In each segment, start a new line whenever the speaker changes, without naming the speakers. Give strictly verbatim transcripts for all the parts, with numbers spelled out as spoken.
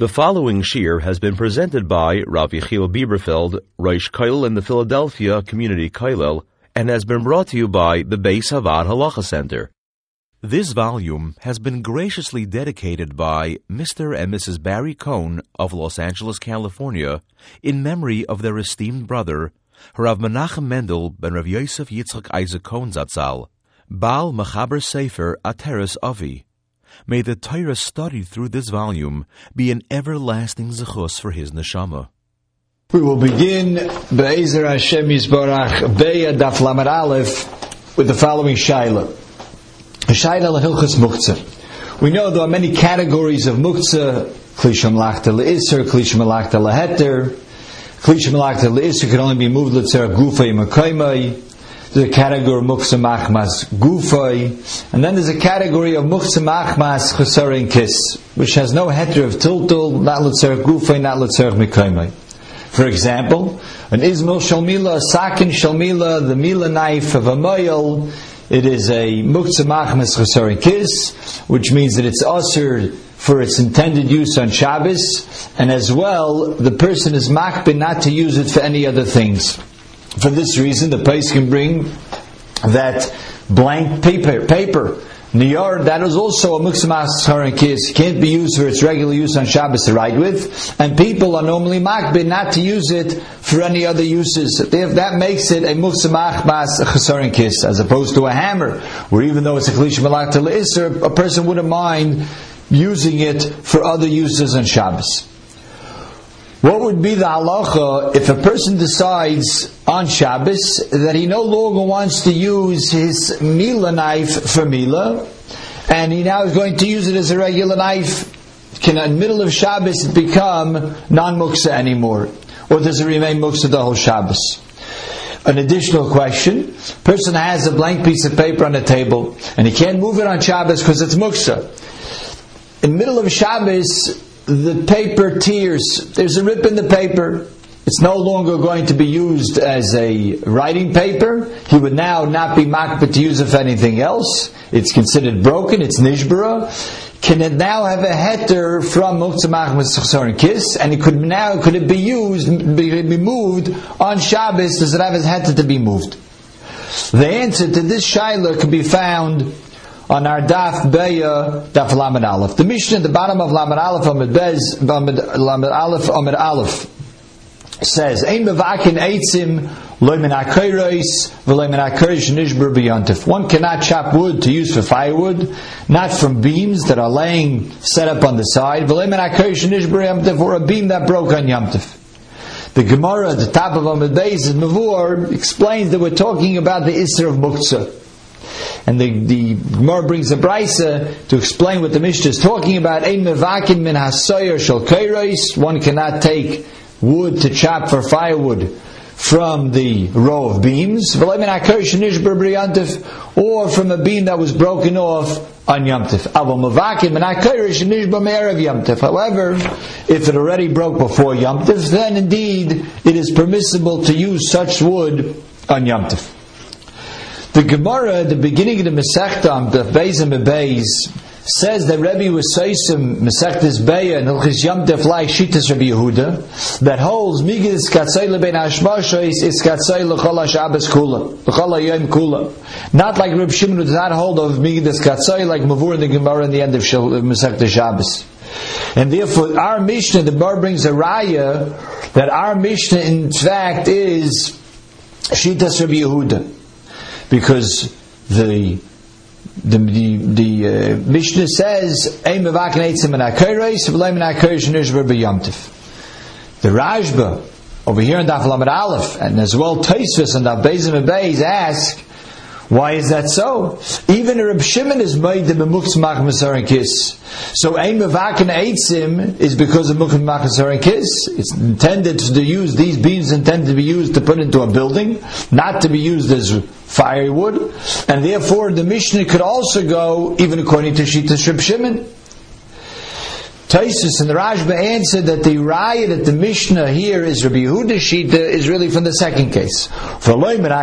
The following shir has been presented by Rav Yechiel Bieberfeld, Rosh Kollel in the Philadelphia Community Kollel, and has been brought to you by the Beis Havad Halacha Center. This volume has been graciously dedicated by Mister and Missus Barry Cohn of Los Angeles, California, in memory of their esteemed brother, Rav Menachem Mendel ben Rav Yosef Yitzchak Isaac Cohn Zatzal, Baal Mechaber Sefer Ateres Avi. May the Torah studied through this volume be an everlasting zechus for his neshama.
We will begin Be'ezer Hashem Yisborach Be'ah Daf Lamed Aleph with the following shaila. A shaila l'hilchos muktzah. We know there are many categories of muktzah: kli shemalachta le'isur, kli shemalachta le'heter. Kli shemalachta le'isur can only be moved l'tzarech gufay mekaymay. There's a category of muktzah machmas gufay, and then there's a category of muktzah machmas chesarin kis, which has no heter of tiltul, not l'tzarech gufay, not l'tzarech mekaymay. For example, an izmil shalmila, a sakin shalmila, the mila knife of a moil, it is a muktzah machmas chesarin kis, which means that it's usher for its intended use on Shabbos, and as well, the person is makbid not to use it for any other things. For this reason, the place can bring that blank paper, paper, niyar, that is also a muktzah machmas chesarin kis, can't be used for its regular use on Shabbos to write with, and people are normally makbid not to use it for any other uses. If that makes it a muktzah machmas chesarin kis, as opposed to a hammer, where even though it's a kli shemalachta le'isur, a person wouldn't mind using it for other uses on Shabbos. What would be the halacha if a person decides on Shabbos that he no longer wants to use his mila knife for mila, and he now is going to use it as a regular knife? Can in the middle of Shabbos it become non-muktzah anymore? Or does it remain muktzah the whole Shabbos? An additional question: person has a blank piece of paper on the table, and he can't move it on Shabbos because it's muktzah. In the middle of Shabbos, the paper tears. There's a rip in the paper. It's no longer going to be used as a writing paper. He would now not be makbid to use it for anything else. It's considered broken. It's nishbara. Can it now have a heter from muktzah machmas chesarin kis? And it could now could it be used, be, be moved on Shabbos? Does it have a heter to be moved? The answer to this shaila can be found on our daf Be'ah daf Lamed Aleph. The Mishnah at the bottom of Lamed Aleph Amid Bez Lamed Aleph Amid Aleph says, "Ein mevakin eitzim lo min hakeiros v'lo min hakeiros nishbar b'yontif." One cannot chop wood to use for firewood, not from beams that are laying set up on the side, v'lo min hakeiros nishbar b'yontif, or a beam that broke on yomtiv. The Gemara at the top of Amid Bez in Mavur explains that we're talking about the Isser of Muktzah. And the, the Gemara brings a brisa to explain what the Mishnah is talking about. Ein mevakin min hasoyer shel keiros. One cannot take wood to chop for firewood from the row of beams. Or from a beam that was broken off on Yom Tov. However, if it already broke before Yom Tov, then indeed it is permissible to use such wood on Yom Tov. The Gemara at the beginning of the Masechta, the Beis and Beis, says that Rebbe was Seisim Masechtas Be'ah and Hilchis Yom Tov like Shitas Rabbi Yehuda that holds Migis Katzay lebein Hashmashos is Katzay l'chol Shabbos kula l'chol Yom kula. Not like Reb Shimon who does not hold of Migis Katzay like Mavur in the Gemara in the end of Masechta Shabbos. And therefore, our Mishnah, the Bar brings a raya that our Mishnah in fact is Shitas Rabbi Yehuda. Because the the the, the uh, Mishnah says, "Ein mevakin eitzim min hakeiros v'lo min hakeiros nishbar b'yomtiv." The Rashba over here in Daf Lamed Aleph, and as well Tosfos and Daf Beis and Beis ask, why is that so? Even a Reb Shimon is made the muktzah machmas chesarin kis. So ein mevakin eitzim is because of muktzah machmas chesarin kis. It's intended to use these beams intended to be used to put into a building, not to be used as firewood, and therefore the Mishnah could also go even according to Shitas Reb Shimon. Taisus and the Rashba answered that the raya that the Mishnah here is Rabbi Yehuda Shita is really from the second case. For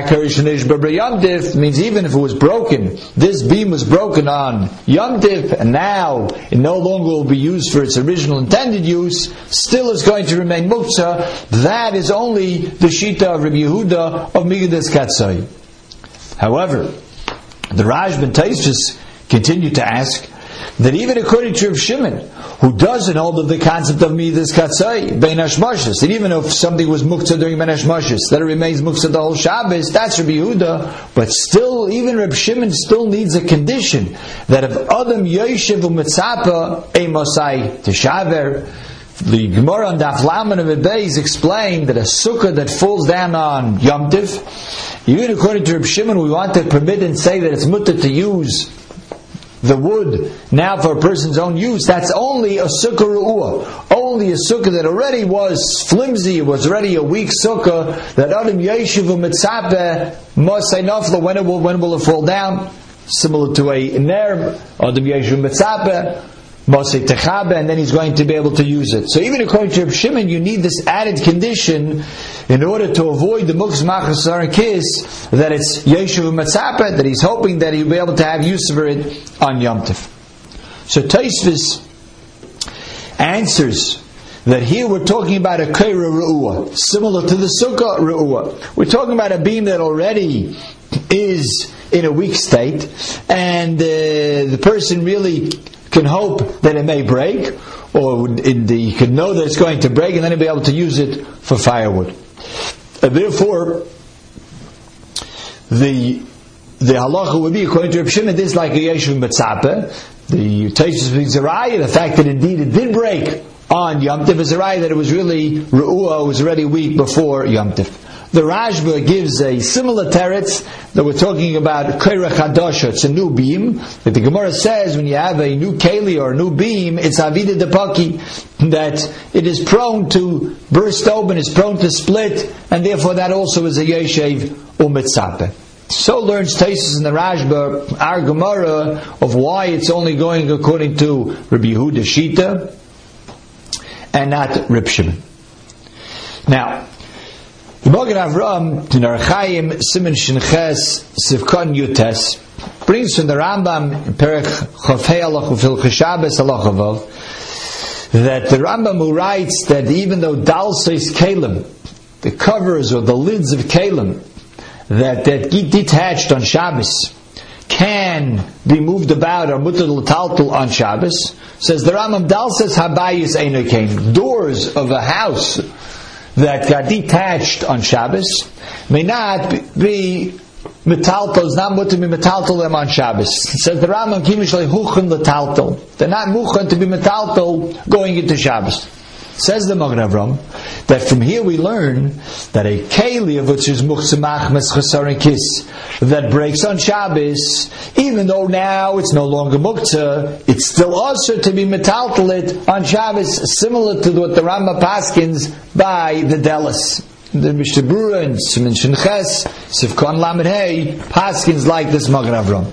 means even if it was broken, this beam was broken on Yom Tif, and now it no longer will be used for its original intended use, still is going to remain muktzah. That is only the Shita of Rabbi Yehuda of Migadas Katzai. However, the Rashba and Taisus continue to ask that even according to Rav Shimon, who doesn't hold of the concept of Midas Katzai, Bein Hashmashis, that even if something was muktzah during Bein Hashmashis, that it remains muktzah the whole Shabbos, that's Rabbi Yehuda, but still, even Rav Shimon still needs a condition, that if Adam Yoshev u'Mitzapa, Eimosai Teshaver, the Gemara on Daf Laman of Beis explained that a sukkah that falls down on Yom Tif, even according to Rav Shimon, we want to permit and say that it's mutter to use the wood now for a person's own use. That's only a sukkah ru'ah, only a sukkah that already was flimsy, was already a weak sukkah, that Adam Yeshiv u'Mitzapeh Mosai Nafla, when it will when will it fall down? Similar to a ner, Adam Yeshiv u'Mitzapeh Mosai Techabe, and then he's going to be able to use it. So even according to Reb Shimon, you need this added condition in order to avoid the Mukz Machasar and Kiss, that it's Yeshiv u'Mitzapeh, that he's hoping that he'll be able to have use for it on Yom Tov. So Tosfos answers that here we're talking about a Keira Re'uah, similar to the Sukkah Re'uah. We're talking about a beam that already is in a weak state, and uh, the person really can hope that it may break, or in the, you can know that it's going to break, and then he'll be able to use it for firewood. And therefore, the the halacha would be, according to Reb Shimon, this is like a Yeshiv Mitzapeh. The Tosfos brings a raya, the fact that indeed it did break on Yom Tov is a raya that it was really Re'uah, was already weak before Yom Tov. The Rashba gives a similar teretz that we're talking about Keira Chadasha. It's a new beam. But the Gemara says when you have a new keli or a new beam, it's Avida Depaki, that it is prone to burst open, it's prone to split, and therefore that also is a Yeshiv u'Mitzapeh. So learns Tosfos in the Rashba, our Gemara, of why it's only going according to Rabbi Yehuda Shita and not Reb Shimon. Now, the Magen Avram in Archaim Siman Shinches Sivkon Yutes brings from the Rambam in Perek Chofei Alach Ufil Cheshabes Alach Avav that the Rambam who writes that even though Dalseis Kalim, the covers or the lids of Kalim that that get detached on Shabbos, can be moved about or mutter l'taltal on Shabbos, says the Rambam, Dalseis Habayis Eino Kain, doors of a house that got detached on Shabbos may not be metaltal, is not mutter to be metaltal them on Shabbos. It says the Rambam, Kimishlei Huchen l'taltal. They're not muchen to be metaltal going into Shabbos. Says the Magen Avram that from here we learn that a keli of which is muchzemach meschasar and kiss that breaks on Shabbos, even though now it's no longer muktzah, it's still also to be metaltalit on Shabbos, similar to what the Rambam paskins by the Delis. The Mishnah Berurah and Siman Shinches Sivkon Lamed Hey paskins like this Magen Avram.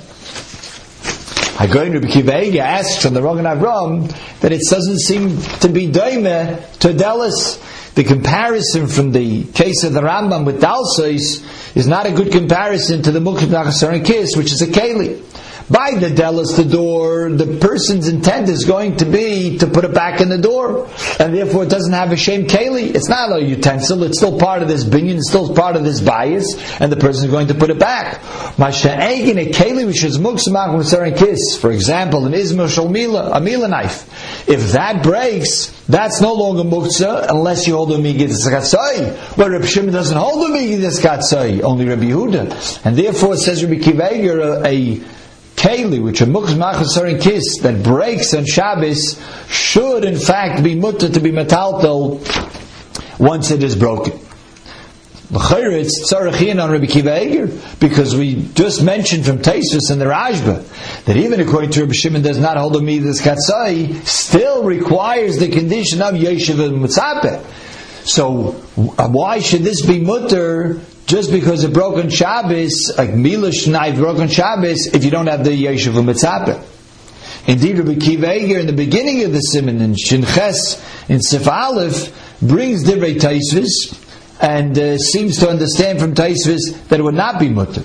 Hagoyin Rabbi Akiva Eiger asks from the Magen Avram that it doesn't seem to be doime to Delis. The comparison from the case of the Rambam with Dalseis is not a good comparison to the Muktzah Nachasar and Kiss, which is a keli. By the Delis, the door, the person's intent is going to be to put it back in the door, and therefore it doesn't have a shame keli. It's not a utensil, it's still part of this binyan, it's still part of this bias, and the person is going to put it back. Masha'egin, a keli which is muksumach musar and kiss, for example, an izmah shalmila, a mila knife. If that breaks, that's no longer muktzah unless you hold a migidus katzai. But Reb Shimon doesn't hold a migidus katzai, only Rabbi Yehuda, and therefore it says Rabbi Akiva Eiger, a, a keli, which a mukz machasar and kiss that breaks on Shabbos, should in fact be mutter to be metaltal once it is broken. It's tzarachian on Rabbi Akiva Eiger, because we just mentioned from Tosfos and the Rashba that even according to Rabbi Shimon does not hold a midas katzai, still requires the condition of yeshiv and mitzapeh. So why should this be mutter just because it broke on Shabbos, like Milish knife broke on Shabbos, if you don't have the Yeshiv Mitzapeh? Indeed, Rabbi Kiva Eiger in the beginning of the Siman in Shinches in Sif Aleph brings Divrei Taisvis and uh, seems to understand from Taisvis that it would not be mutter.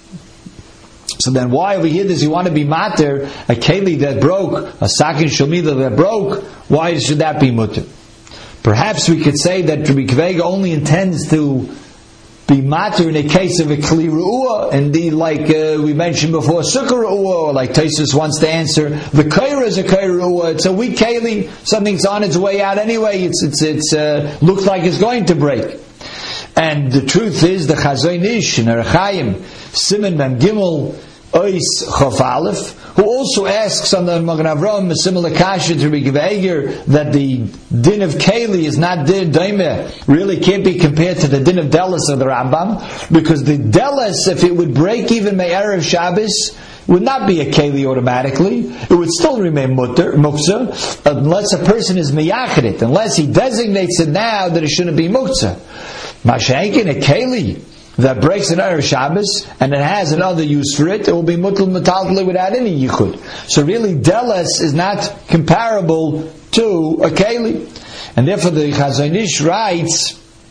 So then why over here does he want to be mater a keli that broke, a sakin shalmila that broke? Why should that be mutter? Perhaps we could say that Rabbi Kiva Eiger only intends to be mater in a case of a kli ru'ah, indeed, like uh, we mentioned before, sukkah ru'ah, or like Taisus wants to answer, the kaira is a kaira ru'ah. It's a weak keli, something's on its way out anyway. It's it's it's uh, looks like it's going to break. And the truth is, the Chazon Ish in Orach Chaim, Siman Mem Gimel Ois Chof Aleph, who also asks on the Magen Avraham a similar kasha to Rabbi Kiva Eiger that the din of Keli is not din daimeh, really can't be compared to the din of Delis of the Rambam, because the Delis, if it would break even Me'erev Shabbos, would not be a Keli automatically. It would still remain mutter, muktzah, unless a person is miyachid, unless he designates it now that it shouldn't be muktzah. Masha'enkin, a Keli that breaks an Erev Shabbos and it has another use for it, it will be mutal metaltali without any yichud. So really, Deles is not comparable to a Keli. And therefore the Chazon Ish writes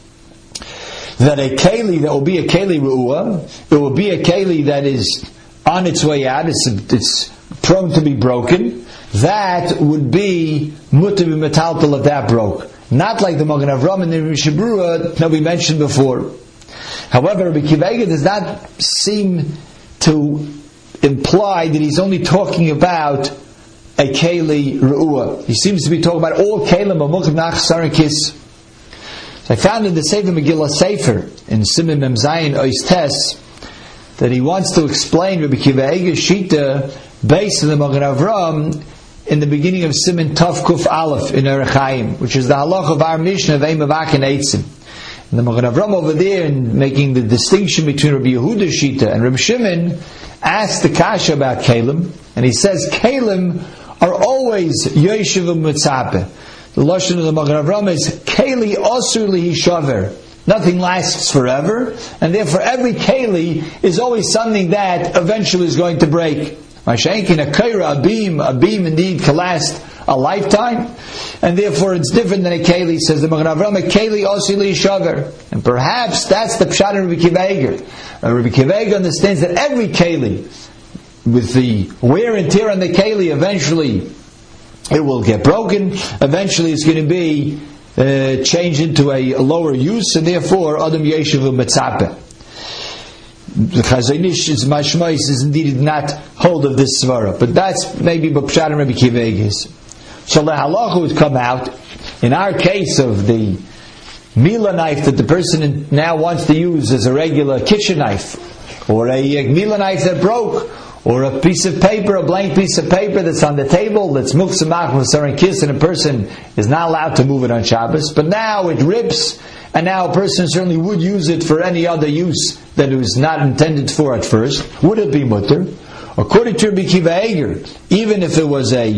that a Keli that will be a Keli Ru'ah, it will be a Keli that is on its way out, it's, it's prone to be broken, that would be mutar metaltal if that broke. Not like the Magen Avraham and the Mishnah Berurah that we mentioned before. However, Rabbi Kiva Eiger does not seem to imply that he's only talking about a Keli Ru'ah. He seems to be talking about all Kelim of Mukhav Nach Sarakis. I found in the Sefer Megillah Sefer, in Siman Mem Zayin Ois Tes, that he wants to explain Rabbi Kiva Eiger's Shita based on the Magen Avraham in the beginning of Siman Tov Kuf Aleph in Orach Chaim, which is the halach of our Mishnah of Ein Mavak and Eitzim. And the Magen Avraham over there, in making the distinction between Rabbi Yehuda's Shita and Rabbi Shimon, asked the kasha about Kalim, and he says Kalim are always Yeshiva Mitzapeh. The lashon of the Magen Avraham is Keli Osur Lihishaver. Nothing lasts forever, and therefore every Keli is always something that eventually is going to break. Masha'enkin, a kaira, a beam, a beam indeed can last a lifetime, and therefore it's different than a keli. Says the Magen Avraham, a keli osili shaver, and perhaps that's the pshat of Rabbi Kiva Eiger. Rabbi Kiva Eiger understands that every keli, with the wear and tear on the keli, eventually it will get broken. Eventually it's going to be uh, changed into a lower use, and therefore adam yeshiv u'metzapeh. The Chazon Ish is mashmais is indeed not hold of this svara, but that's maybe b'pshat and Rabbi Kiva Eiger. So the halacha would come out in our case of the mila knife that the person now wants to use as a regular kitchen knife, or a mila knife that broke, or a piece of paper, a blank piece of paper that's on the table that's muksamach with sarin kiss, and a person is not allowed to move it on Shabbos, but now it rips. And now a person certainly would use it for any other use that it was not intended for at first. Would it be mutter? According to Rabbi Kiva Eiger, even if it was a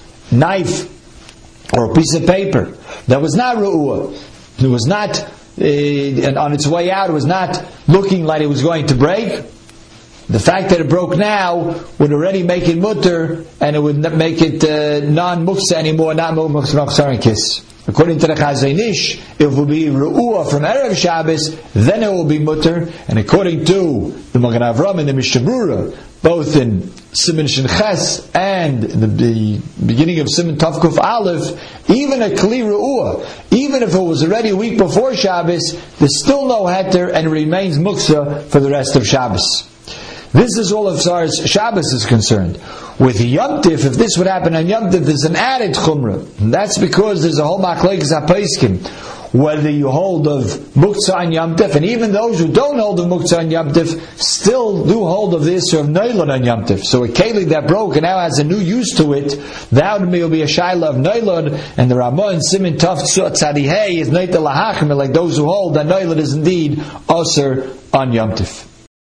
knife or a piece of paper that was not ru'ah, it was not, uh, and on its way out, it was not looking like it was going to break, the fact that it broke now would already make it mutter, and it would make it uh, non-muksa anymore, not muksa kiss. According to the Chazon Ish, if it will be ru'ah from Erev Shabbos, then it will be mutter. And according to the Magen Avraham and the Mishnah Berurah, both in Siman Shinches and the, the beginning of Siman Tov Kuf Aleph, even a Kli ru'ah, even if it was already a week before Shabbos, there's still no heter and it remains muksa for the rest of Shabbos. This is all as far as Shabbos is concerned. With Yom Tif, if this would happen on Yom Tif, there's an added chumrah. And that's because there's a whole machlekes hapaiskim. Whether you hold of muktzah on Yom Tif, and even those who don't hold of muktzah on Yom Tif, still do hold of this of Neilon on Yom Tif. So a keli that broke and now has a new use to it, that will be a shaila of Neilon, and the Ramah and Siman Tov Tzadihei is Neitel Lahachim, like those who hold that Neilon is indeed Osir on Yom Tif.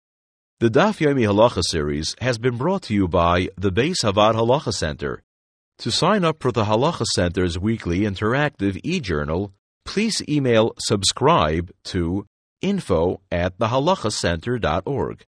The Daf Yomi Halacha series has been brought to you by the Beis Havad Halacha Center. To sign up for the Halacha Center's weekly interactive e-journal, please email subscribe to info at the halacha center dot org.